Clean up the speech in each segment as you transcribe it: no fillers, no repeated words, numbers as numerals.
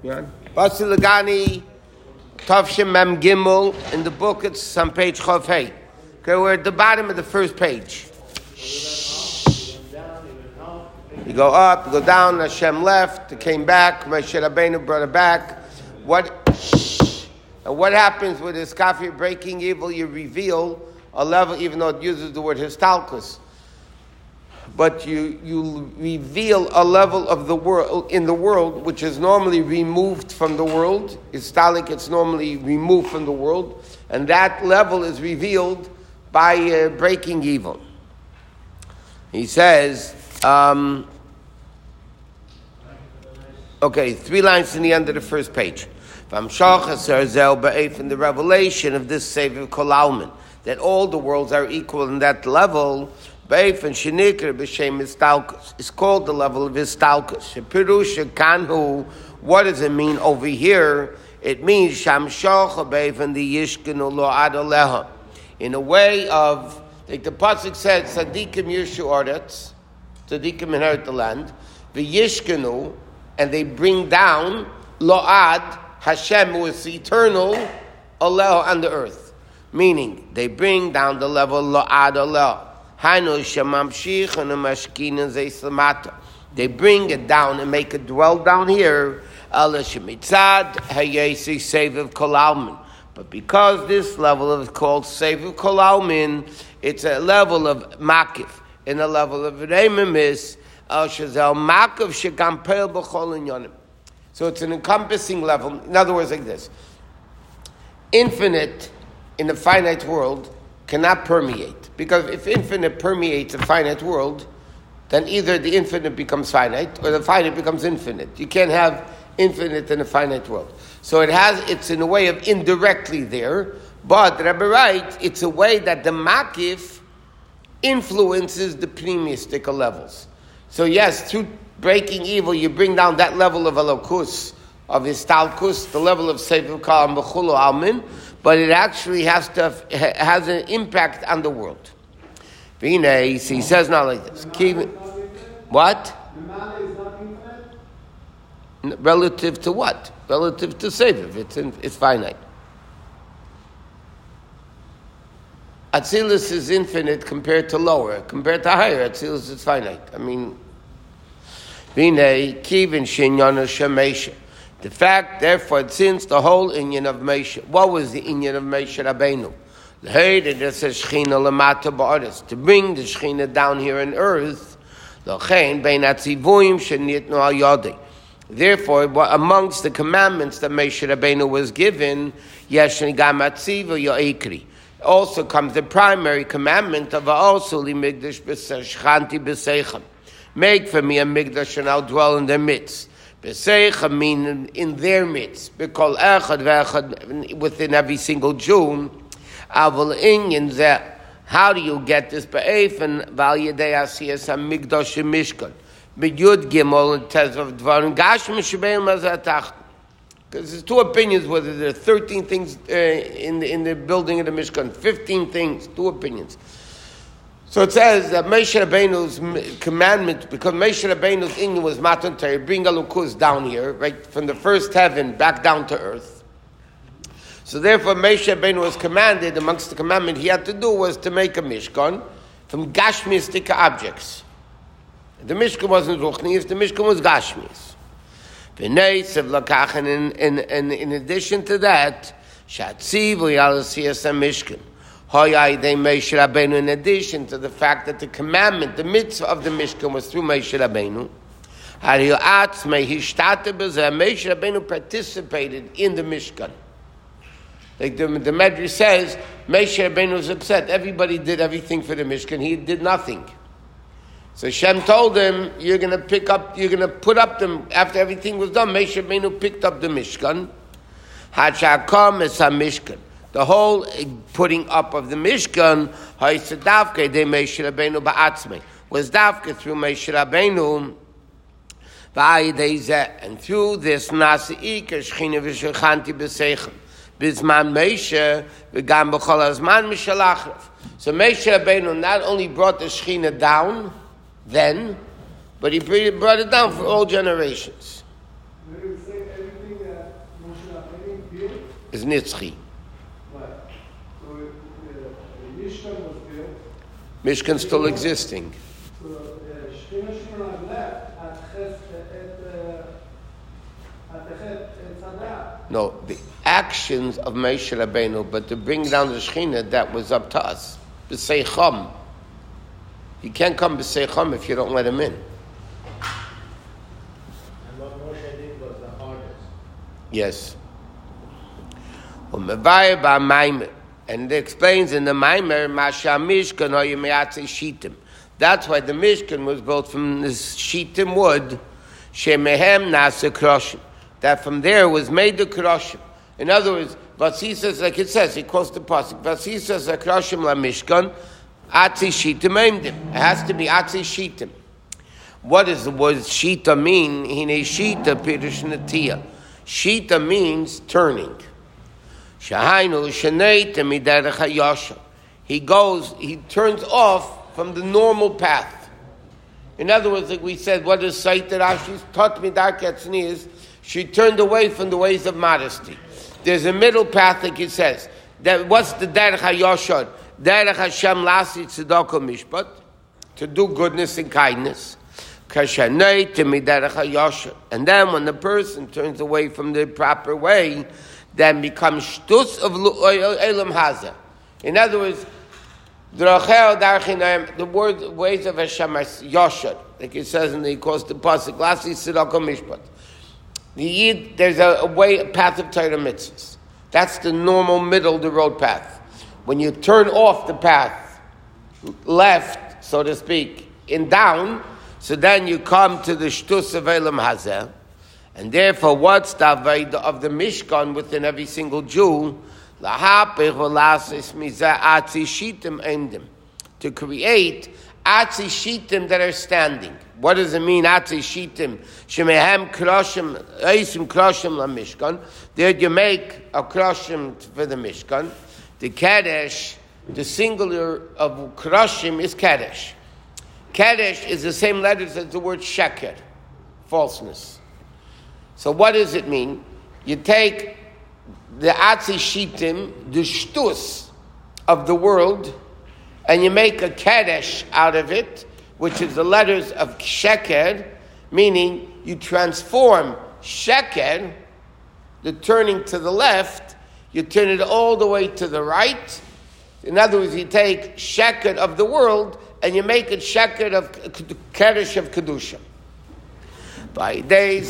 Basi Lagani, Tavshim Mem Gimel. In the book, it's on page Chav Hey. Okay, we're at the bottom of the first page. You go up, you go down. Hashem left, it came back. Moshe Rabbeinu brought it back. And what happens with this kafir breaking evil? You reveal a level, even though it uses the word histalkus. But you reveal a level of the world in the world which is normally removed from the world. Histalik, it's normally removed from the world, and that level is revealed by breaking evil. He says, okay, 3 lines in the end of the first page. From in the revelation of this Sefer Kol Almin, that all the worlds are equal in that level. Beif and Shenikr b'Shem Histalkus. It's called the level of Histalkus. Shepirusha Kanhu. What does it mean over here? It means Shamshocha Beif and the Yishkenu Lo Adaleha. In a way of, like the pasuk said, Tzadikim Yishu Oretz, Tzadikim inherit the land. The Yishkenu, and they bring down Lo'ad Hashem, who is eternal, Aleha on the earth. Meaning, they bring down the level Lo'ad Aleha. They bring it down and make it dwell down here. But because this level is called Sefer Kol Almin, it's a level of makif and a level of reimemis. So it's an encompassing level. In other words, like this: infinite in the finite world cannot permeate. Because if infinite permeates a finite world, then either the infinite becomes finite or the finite becomes infinite. You can't have infinite in a finite world. So it's in a way of indirectly there, but Rabbi writes, it's a way that the makif influences the pneumistic levels. So yes, through breaking evil, you bring down that level of elokus, of histalkus, the level of sefer kol and b'chulu almin, but it actually has an impact on the world. He says not like this. What? Relative to what? Relative to sefer. It's finite. Atzilus is infinite compared to lower. Compared to higher, Atzilus is finite. I mean, the fact, therefore, since the whole inyan of Moshe, what was the inyan of Moshe Rabbeinu? To bring the Shechina down here on earth. Therefore, amongst the commandments that Moshe Rabbeinu was given, also comes the primary commandment of also make for me a migdash and I'll dwell in their midst. B'seicha mean in their midst. Because echad ve'echad within every single Jew. Aval inyan zeh. How do you get this? Be'ef and val yedei asiyas ha-migdash mishkan. B'yud gimel and tezvav dvarim gashim shebein mazatach. Because there's 2 opinions whether there are 13 things in the building of the Mishkan, 15 things, 2 opinions. So it says that Moshe Rabbeinu's commandment, because Moshe Rabbeinu's inyan was matan Torah, bring alukus down here, right, from the first heaven back down to earth. So therefore Moshe Rabbeinu was commanded, amongst the commandment he had to do was to make a Mishkan from Gashmistic objects. The Mishkan wasn't Ruchnis, the Mishkan was Gashmis. In addition to that, Shatziv Yalasias Mishkan. In addition to the fact that the commandment, the mitzvah of the Mishkan was through Moshe Rabbeinu, Moshe Rabbeinu participated in the Mishkan. Like the Medrash says, Moshe Rabbeinu was upset. Everybody did everything for the Mishkan. He did nothing. So Shem told him, you're going to put up them, after everything was done, Moshe Rabbeinu picked up the Mishkan. Hachakam es ha-Mishkan. The whole putting up of the Mishkan, ha'yisadavke de Moshe Rabbeinu ba'atzmei, was davke through Moshe Rabbeinu, and through this nasi'ik, shechina v'shechanti b'seichem, bizman Moshe, v'gam b'chol hazman mishalachrav. So Moshe Rabbeinu not only brought the Shechina down then, but he brought it down for all generations. Everything is Nitzchi. Mishkan still existing. No, the actions of Moshe Rabbeinu, but to bring down the Shekhinah, that was up to us. B'seicham. He can't come b'seicham if you don't let him in. And what Moshe did was the hardest. Yes. And it explains in the Maimer, Masha Mishkan Hoyimeyatze Shitim. That's why the Mishkan was built from this Shitim wood, Shemehem Nasa Kroshim. That from there was made the Kroshim. In other words, Vasisas, like it says, he quotes the pasuk, Vasisas Kroshim la Mishkan, Atzi Shitim Eimdim. It has to be Atzi Shitim. What does the word Shita mean? Hine Shita Pirush Natiyah. Shita means turning. Shahainu Shanei Temiderech HaYosha. He turns off from the normal path. In other words, like we said, what is Saita Rashi's taught me is she turned away from the ways of modesty. There's a middle path, like it says. That what's the Derech HaYoshad? Derech Hashem Lasi Tzedakah Mishpat, to do goodness and kindness. Kashanei Temiderech HaYoshad. And then when the person turns away from the proper way, then becomes shtus of Elam Hazeh. In other words, the ways of Hashem are Yoshad, like it says in the course the pasuk, Lasi Tzedakah Mishpat. There's a path of Torah mitzvahs. That's the normal middle of the road path. When you turn off the path, left, so to speak, in down, so then you come to the shtus of Elam Hazeh. And therefore, what's the avodah of the Mishkan within every single Jew? To create Atzi Shitim that are standing. What does it mean, Atzi Shitim? Shemehem Kroshim, Eisim Kroshim la Mishkan. There you make a Kroshim for the Mishkan. The Kadesh, the singular of Kroshim is Kadesh. Kadesh is the same letters as the word Sheker, falseness. So what does it mean? You take the Atzi Shitim, the shtus of the world, and you make a Kadesh out of it, which is the letters of Sheker, meaning you transform Sheker, the turning to the left, you turn it all the way to the right. In other words, you take Sheker of the world, and you make it Sheker of Kadesh of Kedusha. By days,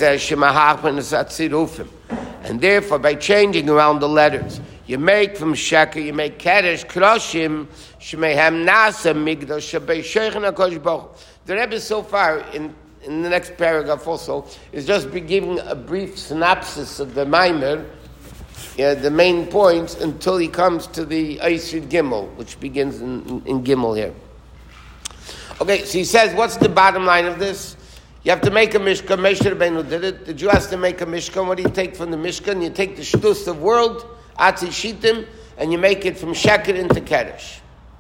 and therefore, by changing around the letters, you make from Sheker, you make Kadesh, Kroshim, Shmehem Nasa, Migdash, Shabei Sheikh HaKadosh Baruch Hu. The Rebbe so far, in the next paragraph also, is just giving a brief synopsis of the Maimer, the main points, until he comes to the Eisrid Gimel, which begins in Gimel here. Okay, so he says, what's the bottom line of this? You have to make a Mishkan. Moshe Rabbeinu did it. The Jew has to make a Mishkan. What do you take from the Mishkan? You take the shtus of world, Atzi Shitim, and you make it from Sheker into Kadesh.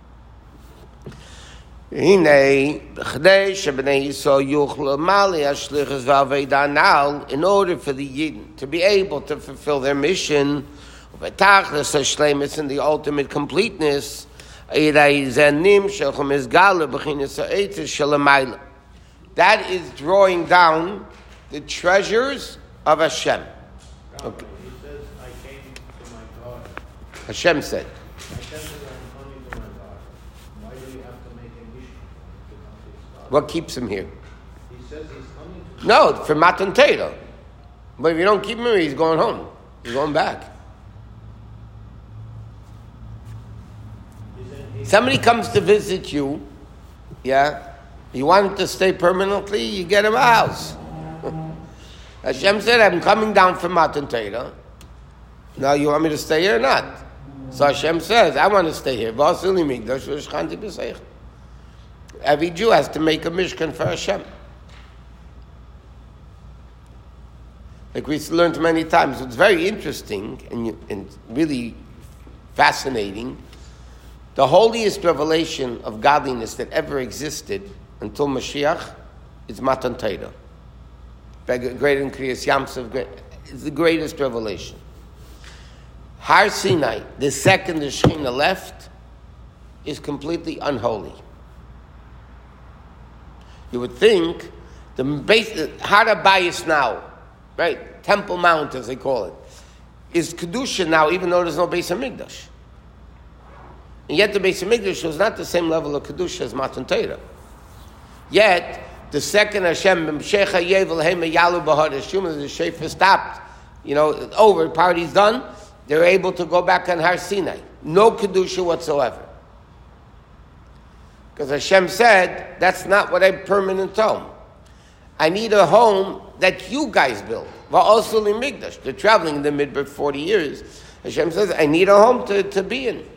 In order for the Yidden to be able to fulfill their mission, in the ultimate completeness, that is drawing down the treasures of Hashem. Okay. He says, I came to my God. Hashem said. Hashem said, I'm coming to my God. Why do you have to make a mission to come to his God? What keeps him here? He says he's coming to No, for Matan Torah. But if you don't keep him here, he's going home. He's going back. Somebody comes to visit you, yeah? You want him to stay permanently, you get him a house. Hashem said, I'm coming down from Matan Torah. Now you want me to stay here or not? So Hashem says, I want to stay here. Every Jew has to make a Mishkan for Hashem. Like we learned many times. It's very interesting and really fascinating. The holiest revelation of godliness that ever existed until Mashiach is Matan Torah. Great in Kriyas Yamsuf, is the greatest revelation. Har Sinai, the second the Shekhinah left, is completely unholy. You would think the base, Har Habayis now, right? Temple Mount, as they call it, is Kedusha now, even though there's no Beis HaMikdash. And yet the Beis HaMikdash was not the same level of Kedusha as Matan Torah. Yet, the second Hashem, B'mshecha Yevel Hema Yalu Bahar, the Shofar stopped, over, party's done, they're able to go back on Har Sinai. No Kedusha whatsoever. Because Hashem said, that's not what I permanent home. I need a home that you guys build. Also in Mikdash. They're traveling in the Midbar 40 years. Hashem says, I need a home to be in.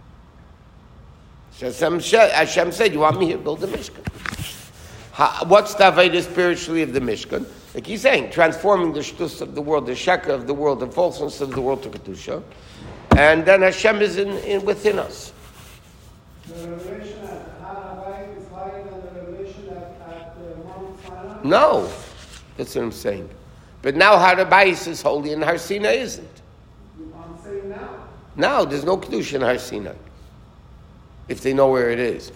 Hashem said, you want me here to build the Mishkan? What's the Aveda spiritually of the Mishkan? Like he's saying, transforming the shtus of the world, the sheker of the world, the falseness of the world to Kedusha. And then Hashem is in within us. The revelation at Har Habayis is higher than the revelation at Mount Sinai? No, that's what I'm saying. But now Har Habayis is holy and Har Sinai isn't. I'm saying now. Now, there's no Kedusha in Har Sinai, if they know where it is.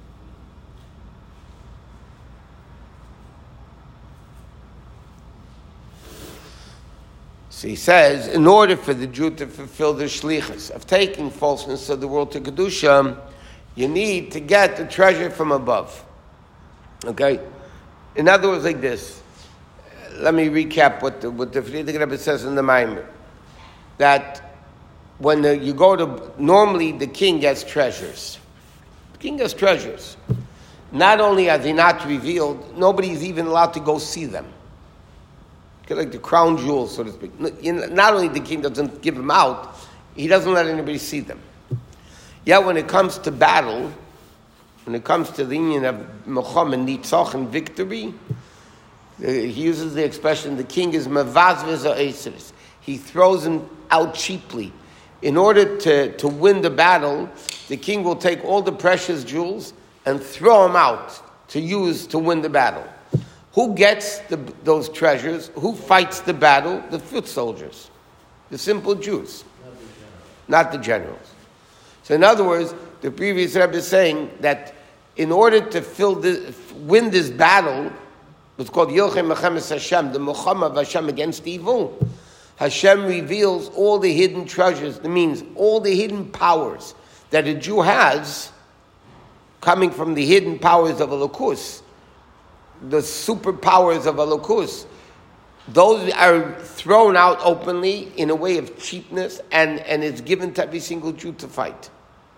So he says, in order for the Jew to fulfill the shlichus of taking falseness of the world to Kedusha, you need to get the treasure from above. Okay? In other words, like this. Let me recap what the Frierdiker Rebbe says in the Maimer. That when you go to, normally the king gets treasures. The king gets treasures. Not only are they not revealed, nobody's even allowed to go see them. Like the crown jewels, so to speak. Not only the king doesn't give them out, he doesn't let anybody see them. Yet when it comes to battle, when it comes to the union of Melchama, Nitzach, and victory, he uses the expression, the king is mevazvez ha'eseres. He throws them out cheaply. In order to win the battle, the king will take all the precious jewels and throw them out to use to win the battle. Who gets those treasures? Who fights the battle? The foot soldiers. The simple Jews. Not the generals. So in other words, the previous Rebbe is saying that in order to win this battle, it's called Yilchem Mechemes Hashem, the Melchama of Hashem against evil, Hashem reveals all the hidden treasures. That means all the hidden powers that a Jew has coming from the hidden powers of Elokus. The superpowers of Elokus, those are thrown out openly in a way of cheapness, and it's given to every single Jew to fight.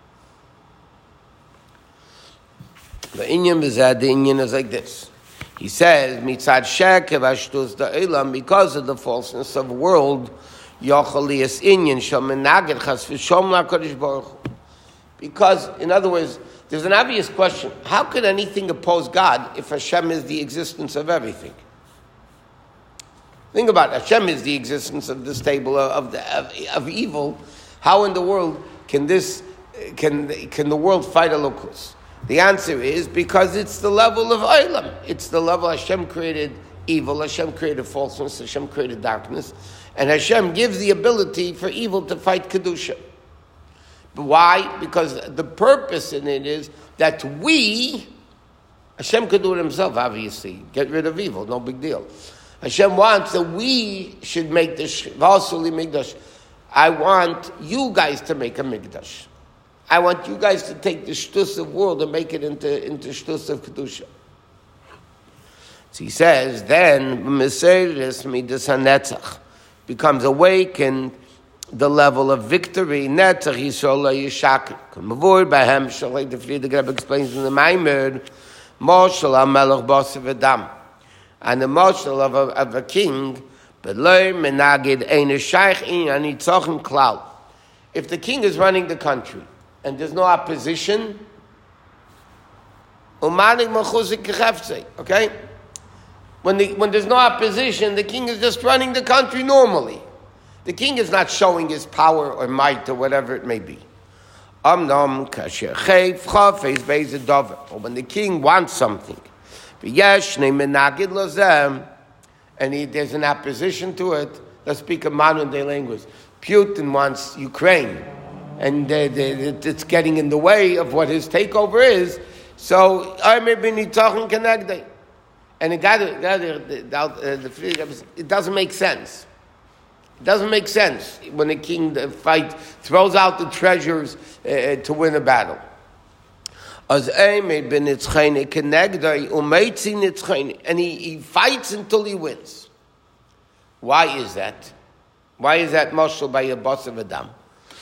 The Inyan is like this. He says, Mitzad Shekev Ashtus Da'ilam, because of the falseness of the world, Yochalias Inyan Shal Menaged Chas V'Shom LaKadosh Baruch Hu. Because, in other words, there's an obvious question. How could anything oppose God if Hashem is the existence of everything? Think about it. Hashem is the existence of this table of evil. How in the world can the world fight Elokus? The answer is because it's the level of Olam. It's the level Hashem created evil, Hashem created falseness, Hashem created darkness, and Hashem gives the ability for evil to fight Kedusha. But why? Because the purpose in it is that Hashem could do it himself, obviously. Get rid of evil, no big deal. Hashem wants that we should make the Vasuli Mikdash. I want you guys to make a Mikdash. I want you guys to take the shtus of world and make it into shtus of Kedusha. So he says, then Meseres Midas HaNetzach becomes awakened the level of victory. Netzach Yisrael Yishakir. Kamavur Bahem Shalai. The Frierdiker Rebbe explains in the Maimer, Moshel HaMelech B'Asav Adam, and the Moshel of a king, Beloi Menagid Ein Shaykh In Anitzachim Klal. If the king is running the country and there's no opposition, okay? When there's no opposition, the king is just running the country normally. The king is not showing his power or might or whatever it may be. Or when the king wants something, and there's an opposition to it, let's speak a modern day language. Putin wants Ukraine, and it's getting in the way of what his takeover is. So and it doesn't make sense. It doesn't make sense when a king throws out the treasures to win a battle. And he fights until he wins. Why is that? Why is that mashal by a boss of Adam?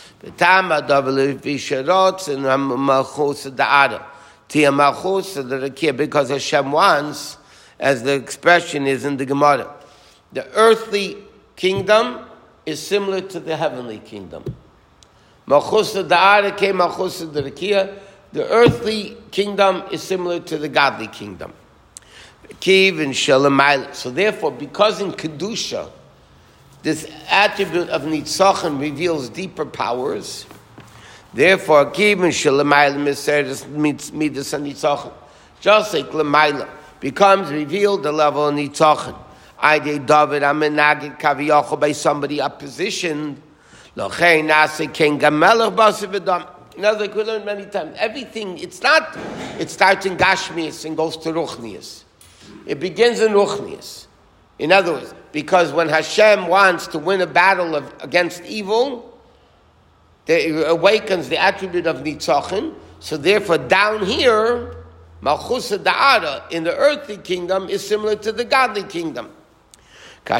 Because Hashem wants, as the expression is in the Gemara, the earthly kingdom is similar to the heavenly kingdom. The earthly kingdom is similar to the godly kingdom. So therefore, because in Kedusha, this attribute of Nitzachon reveals deeper powers, therefore, just like Lamaila becomes revealed the level of Nitzachon. David by somebody oppositioned. In other words, we learned many times, everything, it starts in Gashmias and goes to Ruchnias. It begins in Ruchnias. In other words, because when Hashem wants to win a battle against evil, it awakens the attribute of Nitzachon. So therefore, down here, Malchus Da'ara in the earthly kingdom is similar to the godly kingdom. When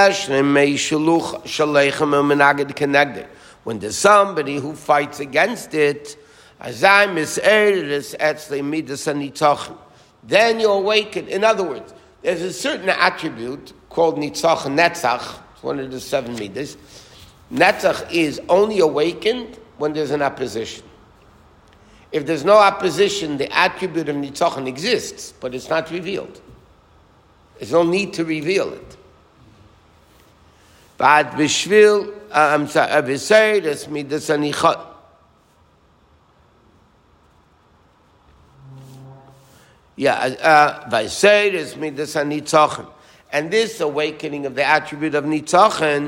there's somebody who fights against it, then you awaken. In other words, there's a certain attribute called Nitzach Netzach. It's one of the 7 midas. Netzach is only awakened when there's an opposition. If there's no opposition, the attribute of Nitzachon exists, but it's not revealed. There's no need to reveal it. But Bishvil, I'm sorry, Aviseres midas anichot. Vaseres midas anitzachon. And this awakening of the attribute of Nitzachon,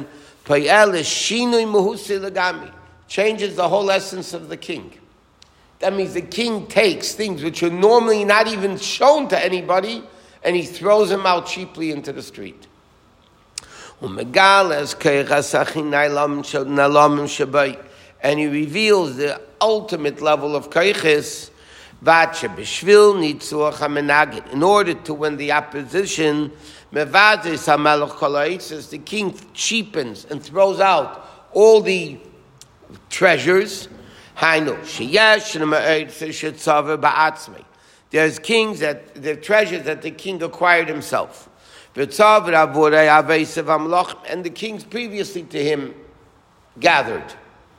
changes the whole essence of the king. That means the king takes things which are normally not even shown to anybody, and he throws them out cheaply into the street. And he reveals the ultimate level of kaiches, in order to win the opposition. The king cheapens and throws out all the treasures. There's kings that the treasures that the king acquired himself. And the kings previously to him gathered.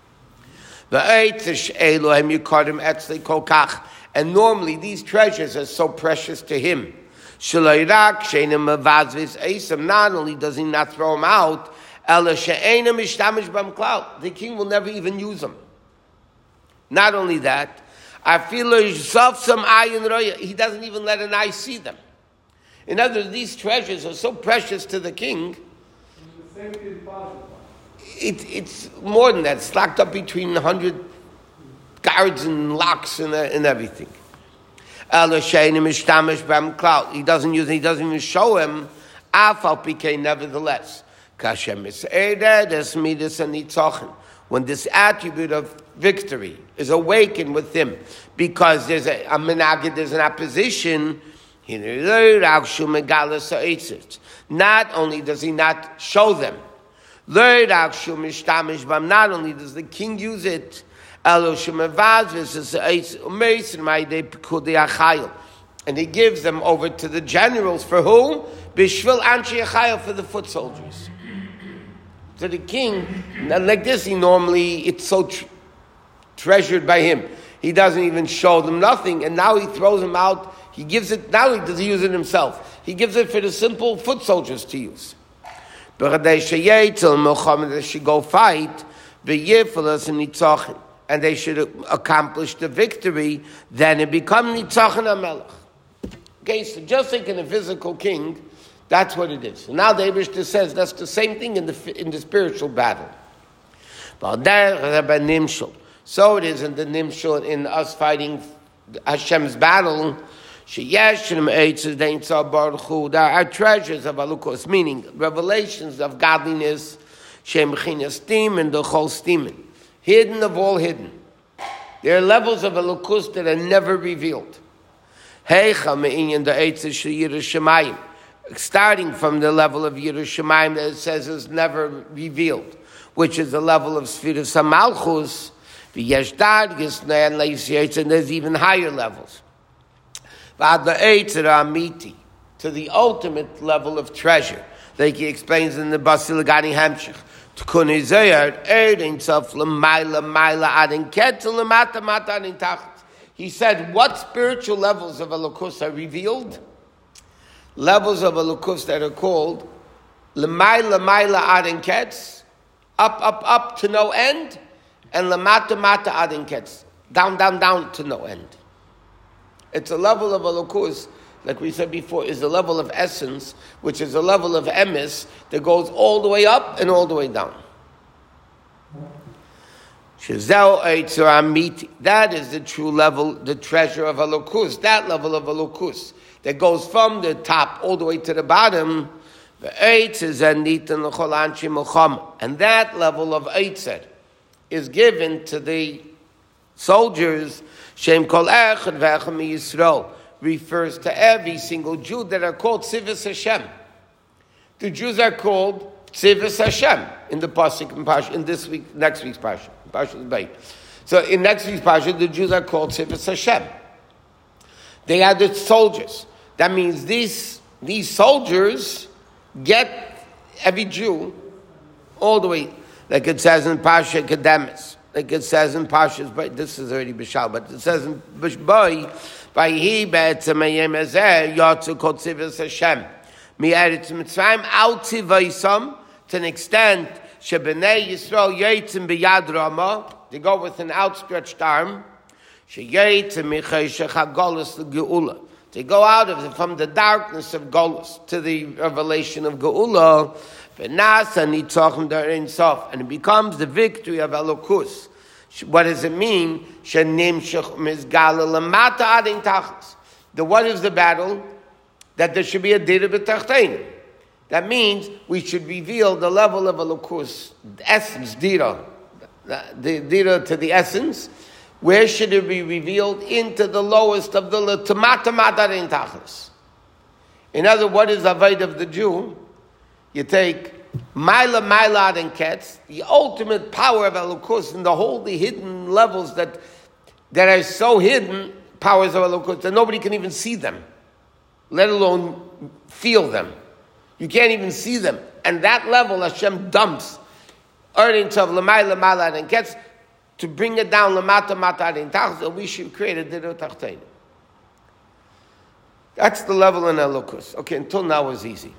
And normally these treasures are so precious to him. Not only does he not throw them out, the king will never even use them. Not only that, he doesn't even let an eye see them. In other words, these treasures are so precious to the king. It's more than that. It's locked up between 100 guards and locks and everything. He doesn't use it, he doesn't even show him. Nevertheless, when this attribute of victory is awakened with him, because there's a menagid, there's an opposition, not only does he not show them, not only does the king use it, and he gives them over to the generals for who? Bishvil Anshi Achayil, for the foot soldiers. So the king, like this, it's so treasured by him. He doesn't even show them nothing, and now he throws them out. He gives it, not only does he use it himself, he gives it for the simple foot soldiers to use. But they should go fight, and they should accomplish the victory, then it becomes Nitzachon HaMelech. Okay, so just like in a physical king, That's what it is. So now the Eibishter says that's the same thing in the spiritual battle. So it is in the nimshul, in us fighting Hashem's battle. Our treasures of Alukos, meaning revelations of godliness, Shem Chinastim and the whole steaming, hidden of all hidden. There are levels of Alukus that are never revealed. Starting from the level of Yerushalayim that it says is never revealed, which is the level of Sfiras HaMalchus, and there's even higher levels. To the ultimate level of treasure, like he explains in the Basilagani Hamshich. He said, what spiritual levels of Elokus are revealed? Levels of Elokus that are called L'mayla mayla adin ketz, up to no end, and L'mata mata adin ketz, down to no end. It's a level of Elokus, like we said before, is a level of essence, which is a level of emes that goes all the way up and all the way down. That is the true level, the treasure of Elokus, that level of Elokus that goes from the top all the way to the bottom. And that level of Eitzer is given to the soldiers. Shem Kol Echad V'Echad Yisrael refers to every single Jew that are called Tzivos Hashem. The Jews are called Tzivos Hashem in the pasuk in next week's pasuk. So in next week's pasuk, the Jews are called Tzivos Hashem. They are the soldiers. That means these soldiers get every Jew all the way, like it says in Pasha Kedemis. Like it says in Pashas, but this is already Bishal, but it says in Bishboy, Vayhi be'etzem hayom hazeh yatzu kol tzivos Hashem mi'eretz Mitzrayim al tzivaisam, to an extent shebnei Yisrael yotzim b'yad Rama, they go with an outstretched arm, sheyotzim michayshech hagolus l'geula, they go out from the darkness of Golus to the revelation of Geula, and it becomes the victory of Elokus. What does it mean? What is the battle? That there should be a dira b'tachtein. That means we should reveal the level of Elokus, the essence, dira, the dira to the essence. Where should it be revealed? Into the lowest of the Tamata Tachlis. In other words, what is the avodah of the Jew? You take Maila and Ketz, the ultimate power of Elokus, and the hidden levels that are so hidden, powers of Elokus, that nobody can even see them, let alone feel them. You can't even see them. And that level Hashem dumps earnings of Maila and Ketz, to bring it down lamata mata in tachlis, we should create a dira tachtein. That's the level in Elokus. Okay, until now it was easy.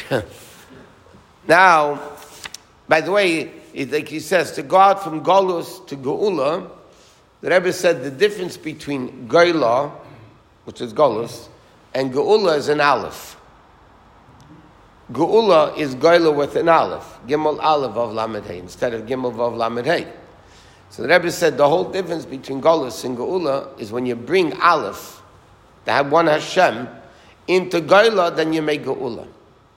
Now, by the way, like he says, to go out from Golus to Geula, the Rebbe said the difference between Geula, which is Golus, and Geula is an Aleph. Geula is Geula with an Aleph, Gimel Aleph of Lamed Hey, instead of Gimel Vav Lamed Hey. So the Rebbe said the whole difference between Golus and Geula is when you bring Aleph, to have one Hashem, into Geula, then you make Geula.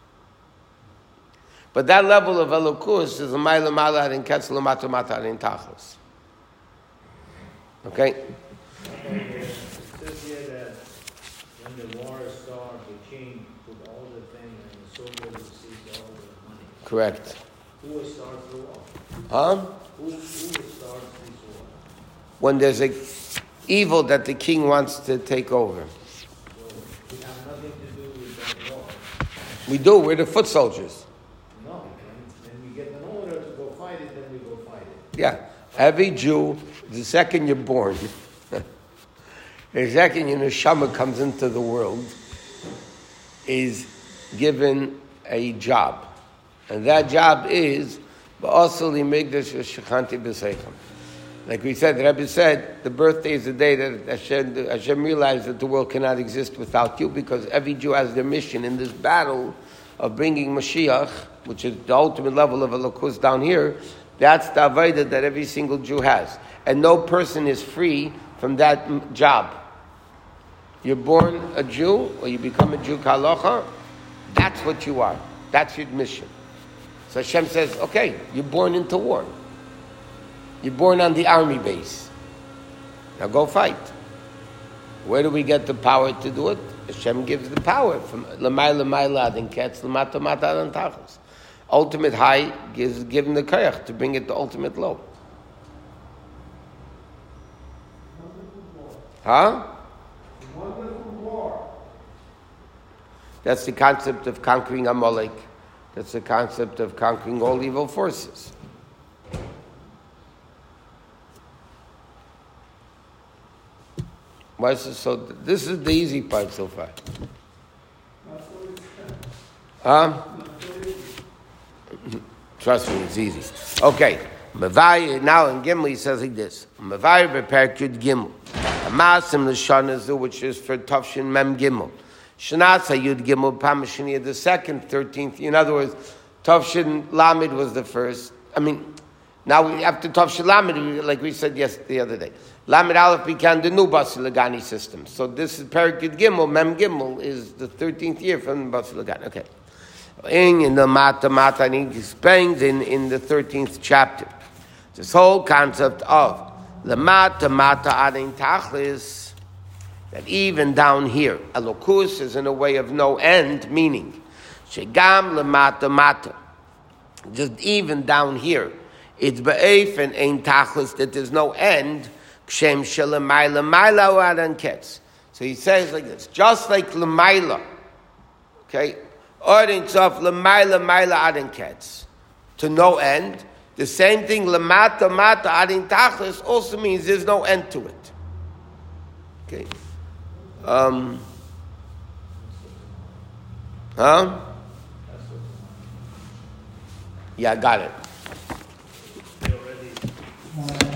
But that level of Elokus is a Maila Mala in Ketz Lamata Mata in Tachlis. Okay? It says here that when the war started, the king put all the things and the soldiers received all the money. Correct. Who starts the war? Huh? Who starts this war? When there's a evil that the king wants to take over. So we have nothing to do with that war. We do. We're the foot soldiers. No. When we get an order to go fight it, then we go fight it. Yeah. Every Jew, the second you're born, the second your neshama comes into the world, is given a job. And that job is Ba'asali Migdash Shechanti B'Seichem. Like we said, the Rebbe said, the birthday is the day that Hashem realized that the world cannot exist without you, because every Jew has their mission in this battle of bringing Mashiach, which is the ultimate level of Elokus down here, that's the avodah that every single Jew has. And no person is free from that job. You're born a Jew, or you become a Jew k'halacha, that's what you are. That's your mission. So Hashem says, okay, you're born into war. You're born on the army base. Now go fight. Where do we get the power to do it? Hashem gives the power from l'mayla mayla and ketz l'mata mata and tachlis. Ultimate high is given the koyach to bring it to ultimate low. Huh? Wonderful war. That's the concept of conquering Amalek. That's the concept of conquering all evil forces. Why is this so? This is the easy part so far. Trust me, it's easy. Okay. Mavai, now in Gimel he says like this. Mavai beperk Yud Gimel. Amasim l'shanazu, which is for Tavshin Mem Gimel. Shanasa Yud Gimel Pamashiniya, the second, 13th. In other words, Tavshin Lamed was the first. I mean, now after Tavshin Lamed, like we said the other day, Lamed Aleph became the new Basi Lagani system. So this is Perik Yud Gimel, Mem Gimel is the 13th year from Basi Lagani. Okay. In the Mata, and he explains in the 13th chapter. This whole concept of the Mata Adin Tachlis, that even down here, Elokus is in a way of no end, meaning, Shegam Mata, just even down here, it's Ba'ef and Ein Tachlis, that there's no end, Kshem Shelamayla, Maila Adan Ketz. So he says like this, just like Lamaila, okay, Ordinance of Lamaila Adan Ketz, to no end. The same thing, Lamata Adin Tachlis, also means there's no end to it. Okay. Yeah, got it.